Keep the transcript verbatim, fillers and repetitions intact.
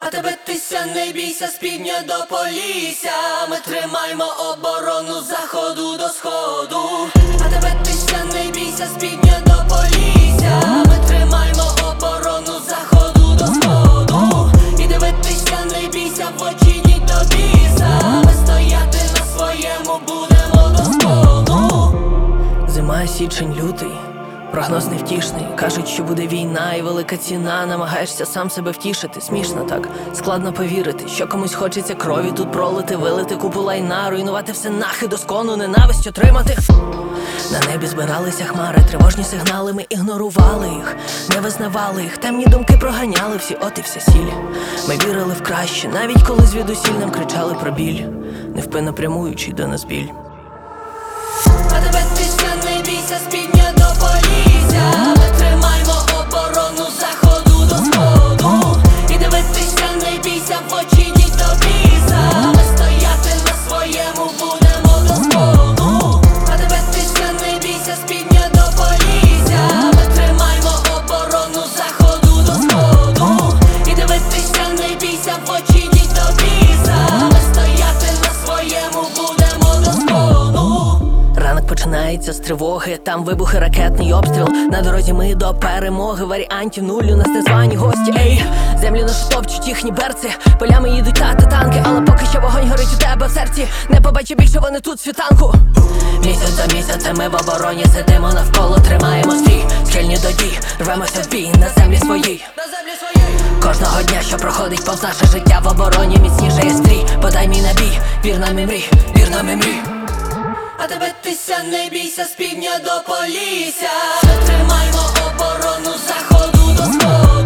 тебе тися, не бійся, з півдня до полісся. Ми тримаємо оборону з заходу до сходу. А тебе тися, не бійся, з півдня до полісся. Ми тримаємо оборону з заходу до сходу. І дивитися, не бійся, в очі ні до біса. Ми стояти на своєму будемо до сходу. Зима, січень, лютий, прогноз невтішний. Кажуть, що буде війна і велика ціна. Намагаєшся сам себе втішити. Смішно так, складно повірити, що комусь хочеться крові тут пролити, вилити купу лайна, руйнувати все нахи, доскону ненависть отримати. На небі збиралися хмари, тривожні сигнали, ми ігнорували їх, не визнавали їх, темні думки проганяли всі, от і вся сіль. Ми вірили в краще, навіть коли звідусіль нам кричали про біль, невпинно прямуючи до нас біль. А тебе тися, не бійся, з півдня до полісся. Ми тримаємо оборону з заходу до сходу. І дивитися, не бійся, в очі ні до біса. Ми стояти на своєму будемо до сходу. А тебе тися, не бійся, з півдня до полісся. Ми тримаємо оборону з заходу до сходу. І дивитися, не бійся, в очі ні до біса. Ми стояти на своєму будемо до сходу. Ранок починається з тривоги, там вибухи, ракетний обстріл. На дорозі ми до перемоги, варіантів нуль, у нас незвані гості. Ей, землю нашу топчуть їхні берці, полями їдуть тати танки, але поки що вогонь горить у тебе в серці. Не побачу більше вони тут світанку. Місяць за місяцем ми в обороні сидимо навколо, тримаємо стрій, схильні до дій, рвемося в бій на землі своїй. Кожного дня, що проходить повз наше життя, в обороні міцніше є стрій. Подай мій набій, вір нам і мрій, вір нам і мрій. А тебе тися, не бійся, з півдня до полісся. Ми тримаємо оборону з заходу до сходу.